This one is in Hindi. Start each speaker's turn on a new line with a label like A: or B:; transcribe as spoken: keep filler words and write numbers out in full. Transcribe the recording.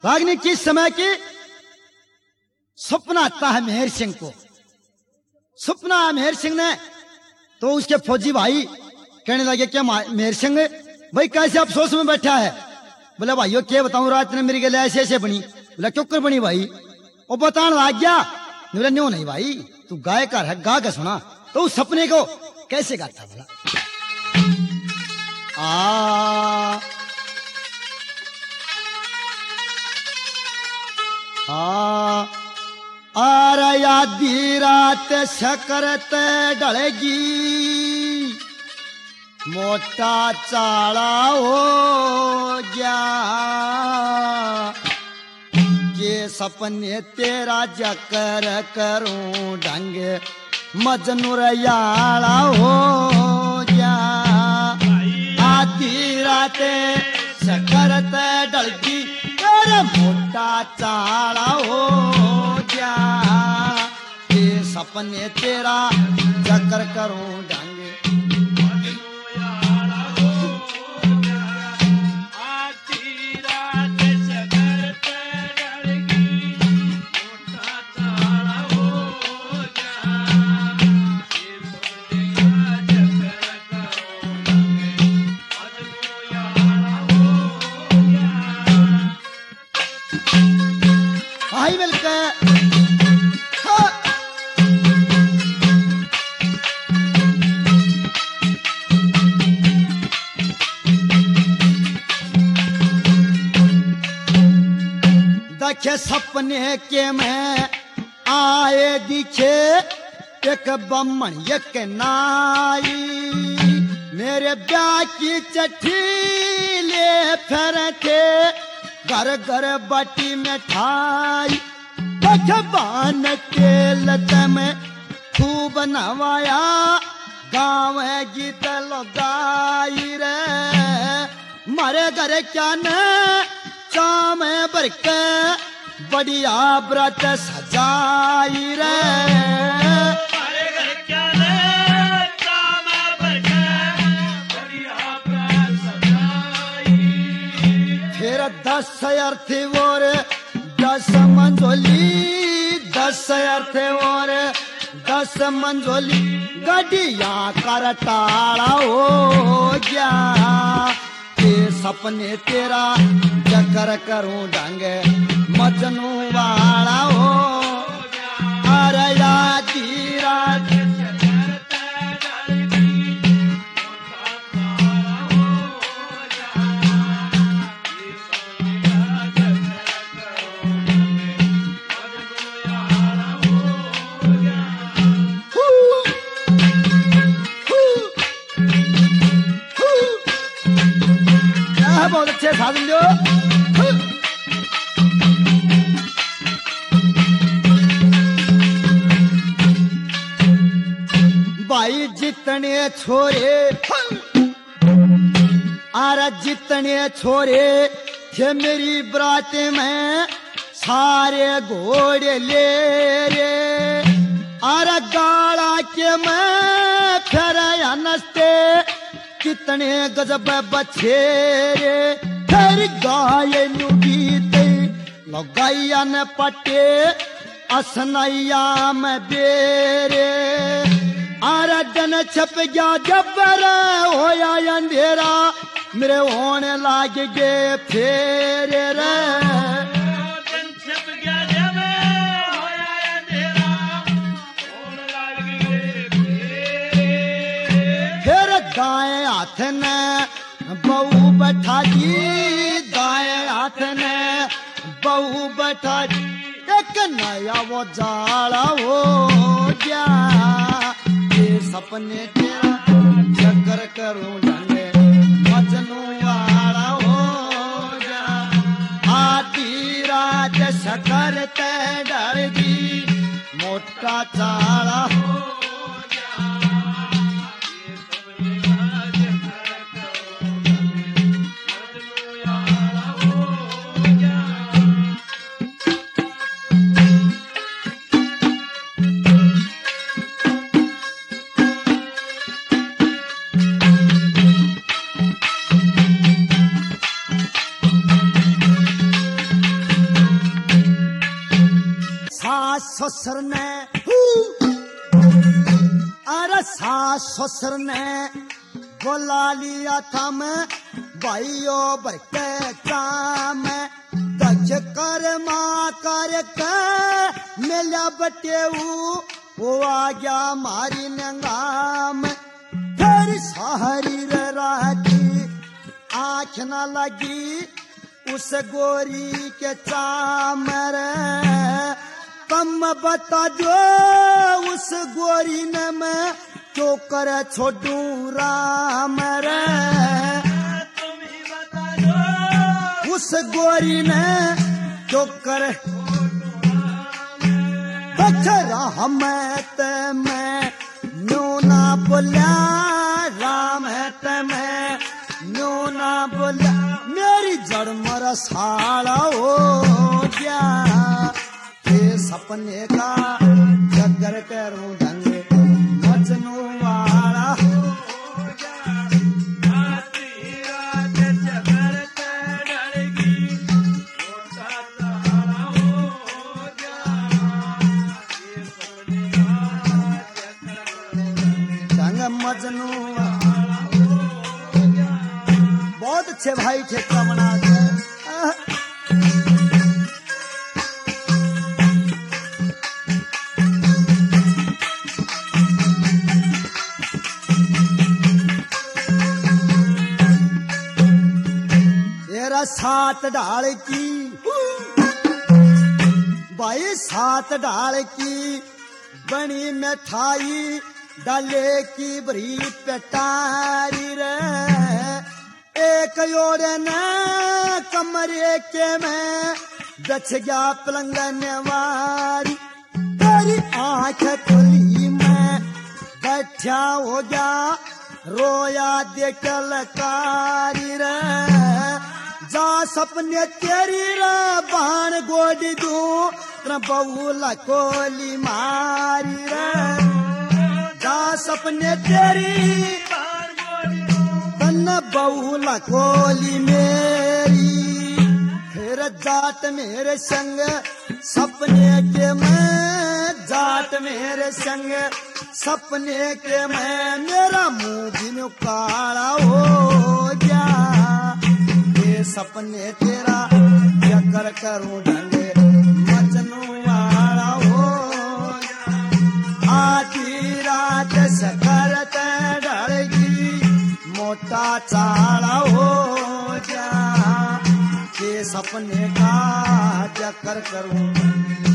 A: रागनी किस समय की सपना आता है मेहर सिंह को। सपना है मेहर सिंह ने, तो उसके फौजी भाई कहने लगे क्या मेहर सिंह भाई कैसे अफसोस में बैठा है। बोला भाइयों क्या बताऊं, रात ने मेरी गले ऐसे ऐसे बनी। बोला क्यों कर बनी भाई, वो बताने लग गया। बोला न्यों नहीं भाई, तू गायकार है, गा के सुना। तो उस सपने को कैसे गाता बोला आ आ अरे आधी रात सकरत डलेगी, मोटा चाड़ा हो गया, ये सपने तेरा जकर करूं ढंग मजनूर याला हो गया। आधी रात सकरत डलगी, तेरा मोटा चाड़ा हो गया, ये सपने तेरा जकर करूं ढंग। आई मिलकर देखे सपने के में आए दिखे एक बम्मन एक नाई, मेरे ब्याह की चिट्ठी ले फिर थे घर घर बाटी मिठाई। भगवान के लत में खूब नवाया, गाँव गीत लगाई रे, मारे घर क्या न चाम भर के बढ़िया व्रत सजाई रे, मारे घर क्या न चाम भर के बढ़िया व्रत सजाई। फिर दस अर्थी और दस मंजोली, दस अर्थी और दस मंजोली, गड्डिया कर टाड़ा हो गया, ये सपने तेरा चक्कर करूं ढंग मजनू वाला हो। अरे आधी रात बहुत अच्छे साधन जो भाई जितने छोरे आरा जितने छोरे थे मेरी बरात में, सारे घोड़े ले रे, आरा गाड़ा के मैं फिर नस्ते, कितने गजब बच्चे रे, फिर गाय गीते लगाइया न पटे असनैया में बेरे, आराधन छप गया जबर होया अंधेरा, मेरे होने लाग गए फेरे रे, छप गया जबर होया अंधेरा, होने लाग गए फेरे। फिर दाएं हाथ ने बहू बैठा दी, दाएं हाथ ने बहू बैठा दी, एक नया वो जाला हो गया, ये सपने तेरा चक्कर करूं ढंगे मजनू वाला हो गया। आधी रात शकर ते डर दी, मोटा चाला हो ससुर ने अरे सास ससुर ने बोला लिया था मैं भाइयों भर के काम दज कर माँ कर के मिला बटेऊ वो आ गया मारी नंगाम फिर सारी राती आँख न लगी उस गोरी के चामर कम बता जो उस गोरी ने मैं क्यों कर छोड़ू राम रे उस गोरी ने क्यों कर बचरा मैं ते मैं न्यू ना बोला राम है ते मैं न्यू ना बोला मेरी जड़ मर साला हो गया ये सपने का जगर करूं ढंग मजनू वाला हो गया आधी रात जगर ते डरगी छोटा तारा हो गया ये सपने का जगर करूं ढंग मजनू वाला हो गया बहुत अच्छे भाई ठेका बना के सात डाल की भाई सात डाल की बनी मिठाई डाले की बरी पेटारी रे एक योड़े न कमरे के में बच गया पलंग नेवारी तेरी आंख खुली में बैठा हो गया रोया देख लकारी रे जा सपने तेरी रे बाण गोडी दू बहुला कोली मारी रे जा सपने तेरी तन बहुला कोली मेरी फिर जाट मेरे संग सपने के मैं जाट मेरे संग सपने के मैं मेरा मुंह भी काला हो गया सपने तेरा चक्कर करूं ढंगे मजनू वाला हो आधी रात शकर डरगी मोटा चाला हो जा के सपने का चक्कर करूं